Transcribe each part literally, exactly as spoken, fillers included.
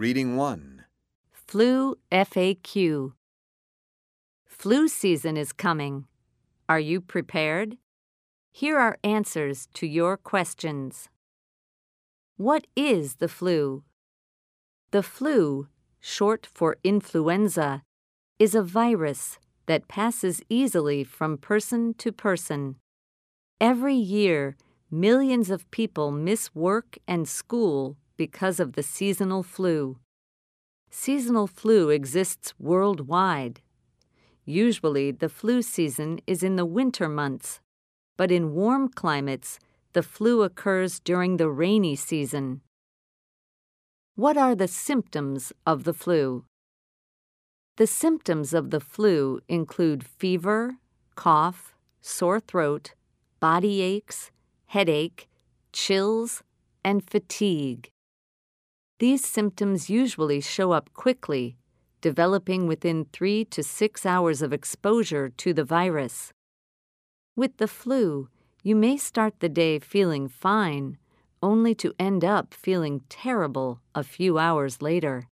Reading one. Flu F A Q. Flu season is coming. Are you prepared? Here are answers to your questions. What is the flu? The flu, short for influenza, is a virus that passes easily from person to person. Every year, millions of people miss work and school because of the seasonal flu. Seasonal flu exists worldwide. Usually, the flu season is in the winter months, but in warm climates, the flu occurs during the rainy season. What are the symptoms of the flu? The symptoms of the flu include fever, cough, sore throat, body aches, headache, chills, and fatigue. These symptoms usually show up quickly, developing within three to six hours of exposure to the virus. With the flu, you may start the day feeling fine, only to end up feeling terrible a few hours later.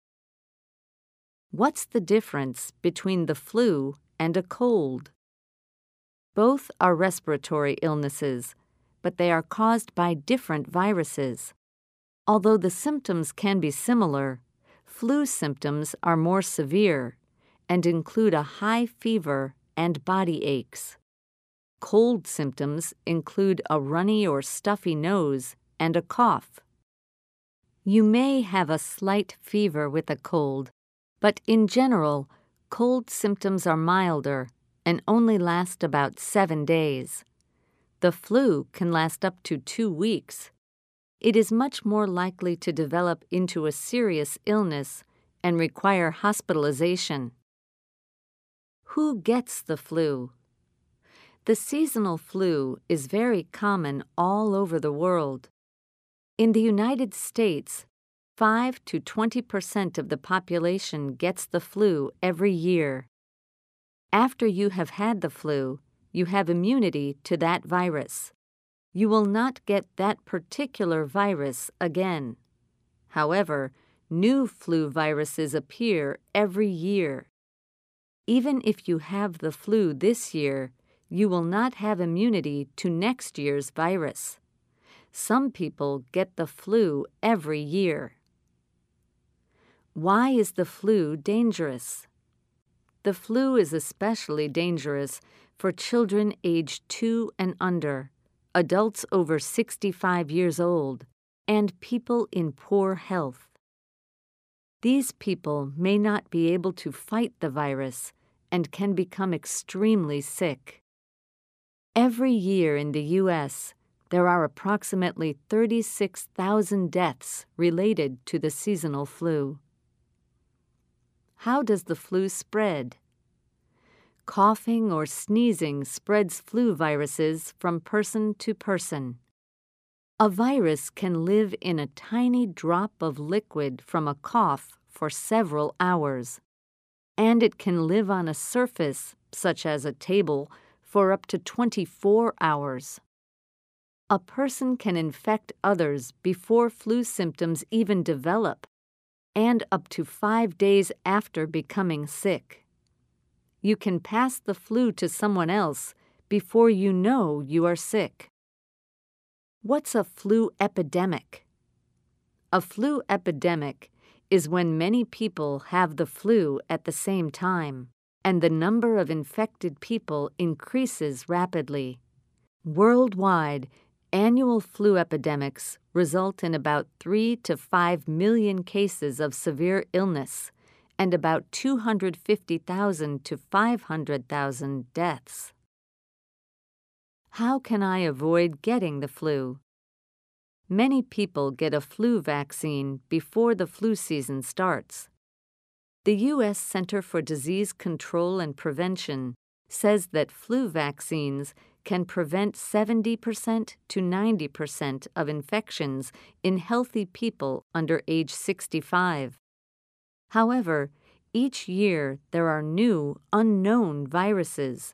What's the difference between the flu and a cold? Both are respiratory illnesses, but they are caused by different viruses. Although the symptoms can be similar, flu symptoms are more severe and include a high fever and body aches. Cold symptoms include a runny or stuffy nose and a cough. You may have a slight fever with a cold, but in general, cold symptoms are milder and only last about seven days. The flu can last up to two weeks. It is much more likely to develop into a serious illness and require hospitalization. Who gets the flu? The seasonal flu is very common all over the world. In the United States, five to twenty percent of the population gets the flu every year. After you have had the flu, you have immunity to that virus. You will not get that particular virus again. However, new flu viruses appear every year. Even if you have the flu this year, you will not have immunity to next year's virus. Some people get the flu every year. Why is the flu dangerous? The flu is especially dangerous for children aged two and under, adults over sixty-five years old, and people in poor health. These people may not be able to fight the virus and can become extremely sick. Every year in the U S, there are approximately thirty-six thousand deaths related to the seasonal flu. How does the flu spread? Coughing or sneezing spreads flu viruses from person to person. A virus can live in a tiny drop of liquid from a cough for several hours, and it can live on a surface, such as a table, for up to twenty-four hours. A person can infect others before flu symptoms even develop, and up to five days after becoming sick. You can pass the flu to someone else before you know you are sick. What's a flu epidemic? A flu epidemic is when many people have the flu at the same time, and the number of infected people increases rapidly. Worldwide, annual flu epidemics result in about three to five million cases of severe illness and about two hundred fifty thousand to five hundred thousand deaths. How can I avoid getting the flu? Many people get a flu vaccine before the flu season starts. The U S Center for Disease Control and Prevention says that flu vaccines can prevent seventy percent to ninety percent of infections in healthy people under age sixty-five. However, each year there are new, unknown viruses.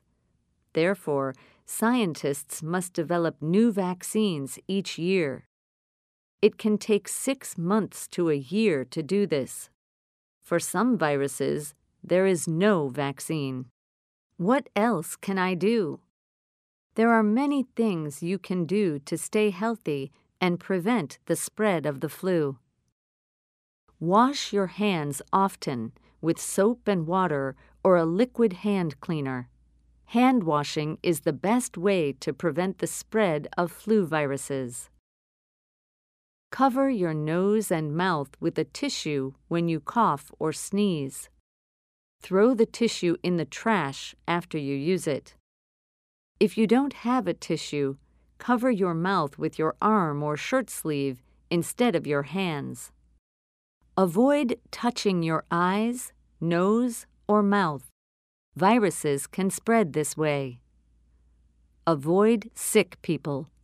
Therefore, scientists must develop new vaccines each year. It can take six months to a year to do this. For some viruses, there is no vaccine. What else can I do? There are many things you can do to stay healthy and prevent the spread of the flu. Wash your hands often with soap and water or a liquid hand cleaner. Hand washing is the best way to prevent the spread of flu viruses. Cover your nose and mouth with a tissue when you cough or sneeze. Throw the tissue in the trash after you use it. If you don't have a tissue, cover your mouth with your arm or shirt sleeve instead of your hands. Avoid touching your eyes, nose, or mouth. Viruses can spread this way. Avoid sick people.